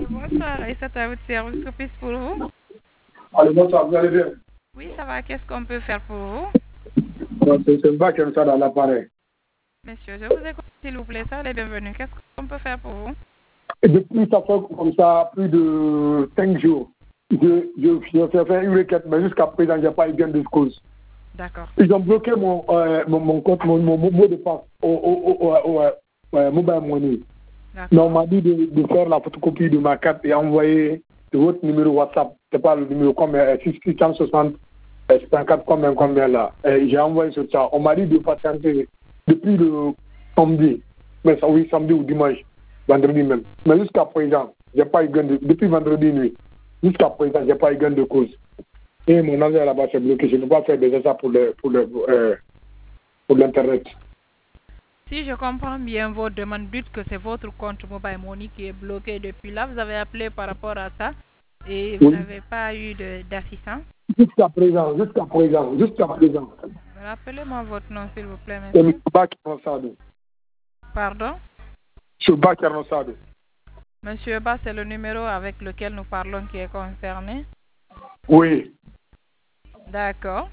Bonsoir, Aïssa, à votre service, que puis-je pour vous? Allez, bonsoir, vous allez bien? Oui, ça va, qu'est-ce qu'on peut faire pour vous? C'est un bac comme ça dans l'appareil. Monsieur, je vous écoute, s'il vous plaît, ça, les bienvenus. Qu'est-ce qu'on peut faire pour vous? Et depuis, ça fait comme ça plus de 5 jours. Je fais faire une requête, mais jusqu'à présent, je n'ai pas eu gain de cause. D'accord. Ils ont bloqué mon compte, mon mot de passe au mobile money. Mais on m'a dit de faire la photocopie de ma carte et envoyer votre numéro WhatsApp. C'est pas le numéro combien, 660, 54 combien là. J'ai envoyé sur ça. On m'a dit de patienter depuis le samedi. Mais ça, oui, samedi ou dimanche, vendredi même. Mais jusqu'à présent, j'ai pas eu gain de, depuis vendredi nuit, jusqu'à présent, j'ai pas eu gain de cause. Et mon envoi là-bas c'est bloqué. Je ne peux pas faire déjà ça pour l'internet. Si je comprends bien votre demande, dites que c'est votre compte Mobile Money qui est bloqué depuis là. Vous avez appelé par rapport à ça et vous n'avez pas eu d'assistance. Jusqu'à présent, jusqu'à présent, jusqu'à présent. Rappelez-moi votre nom, s'il vous plaît, monsieur. M. Bakar Nosado. Pardon? M. Bakar Nosado. Monsieur Ba, c'est le numéro avec lequel nous parlons qui est concerné? Oui. D'accord.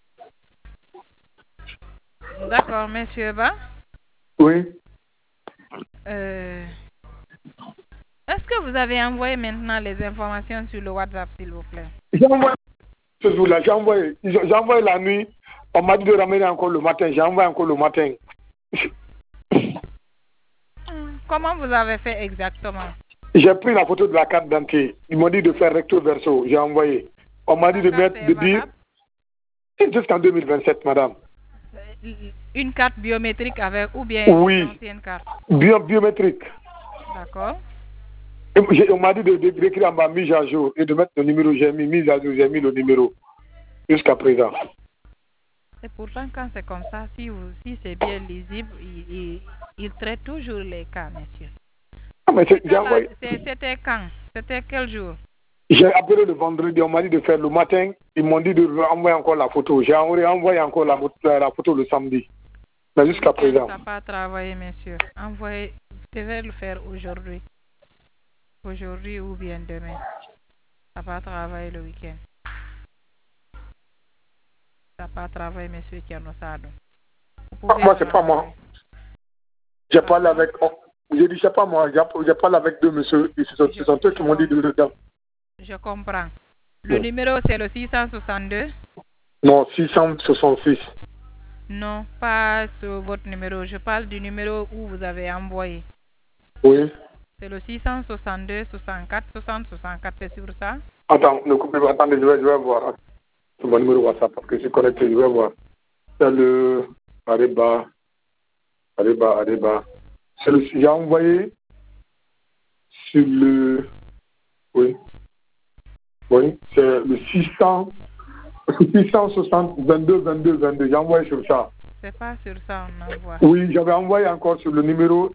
D'accord, monsieur Ba. Oui. Est-ce que vous avez envoyé maintenant les informations sur le WhatsApp, s'il vous plaît? J'ai envoyé ce jour-là, j'ai envoyé la nuit. On m'a dit de ramener encore le matin. J'ai envoyé encore le matin. Comment vous avez fait exactement? J'ai pris la photo de la carte d'identité. Ils m'ont dit de faire recto verso. J'ai envoyé. On m'a dit de dire jusqu'en 2027, madame. Une carte biométrique avec ou bien une ancienne carte? Biométrique. D'accord. On m'a dit d'écrire en bas mise à jour et de mettre le numéro. J'ai mis mise à jour, j'ai mis le numéro jusqu'à présent. Et pourtant, quand c'est comme ça, si c'est bien lisible, il traite toujours les cas, monsieur. C'était quand? C'était quel jour? J'ai appelé le vendredi, on m'a dit de faire le matin. Ils m'ont dit de envoyer encore la photo. J'ai envoyé encore la photo le samedi. Mais jusqu'à présent. Ça n'a pas travaillé, monsieur. Envoyez, vous devez le faire aujourd'hui. Aujourd'hui ou bien demain. Ça n'a pas travaillé le week-end. Ça n'a pas travaillé, monsieur Kianosado. Moi, c'est pas moi. J'ai parlé avec. J'ai dit, c'est pas moi. J'ai parlé avec deux monsieur. Ce sont eux qui m'ont dit de le faire. Je comprends. Le numéro, c'est le 662? Non, 666. Non, pas sur votre numéro. Je parle du numéro où vous avez envoyé. Oui. C'est le 662 64 60 64, c'est sur ça? Attends, ne coupez pas. Attendez, je vais voir. C'est mon numéro WhatsApp parce que je suis connecté, je vais voir. C'est le Areba. J'ai envoyé sur le. Oui. Oui, c'est le 660 22. J'ai envoyé sur ça. C'est pas sur ça on envoie. Oui, j'avais envoyé encore sur le numéro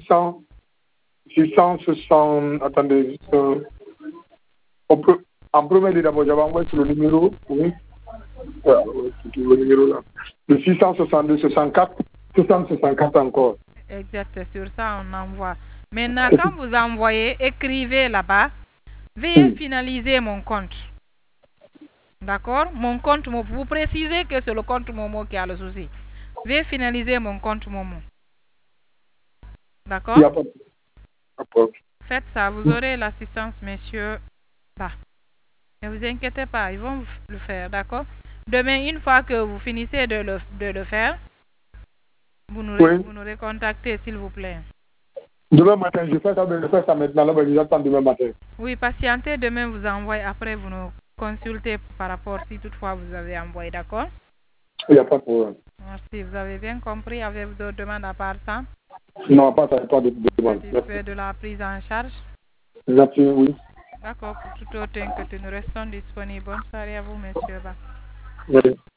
660. Attendez, on peut. En premier d'abord, j'avais envoyé sur le numéro. Oui. Le numéro là. Le 662 64 64 encore. Exact, c'est sur ça on envoie. Maintenant, quand vous envoyez, écrivez là-bas. Veuillez finaliser mon compte. D'accord? Mon compte, vous précisez que c'est le compte Momo qui a le souci. Veuillez finaliser mon compte Momo. D'accord? Faites ça, vous aurez l'assistance, monsieur. Bah. Ne vous inquiétez pas, ils vont le faire, d'accord? Demain, une fois que vous finissez de le faire, vous nous recontactez, s'il vous plaît. Demain matin, je fais ça maintenant, là, j'attends demain matin. Oui, patientez, demain vous envoyez, après vous nous consultez par rapport si toutefois vous avez envoyé, d'accord? Il n'y a pas de problème. Merci, vous avez bien compris, avez-vous d'autres demandes à part ça? Non, pas ça, pas de demande. Satisfait de la prise en charge? Merci, oui. D'accord, pour tout autre que nous restons disponibles. Bonne soirée à vous, monsieur. Oui.